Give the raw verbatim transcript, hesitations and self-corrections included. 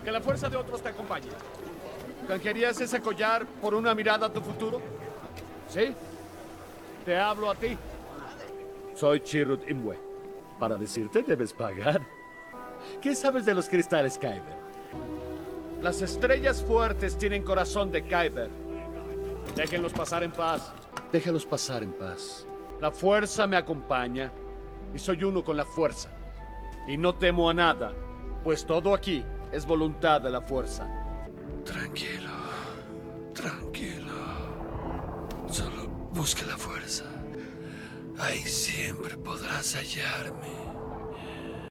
Que la fuerza de otros te acompañe. ¿Canjearías ese collar por una mirada a tu futuro? ¿Sí? Te hablo a ti. Soy Chirrut Imwe. Para decirte, debes pagar. ¿Qué sabes de los cristales Kyber? Las estrellas fuertes tienen corazón de Kyber. Déjenlos pasar en paz. Déjalos pasar en paz. La fuerza me acompaña y soy uno con la fuerza. Y no temo a nada, pues todo aquí es voluntad de la fuerza. Tranquilo, tranquilo. Solo busca la fuerza. Ahí siempre podrás hallarme.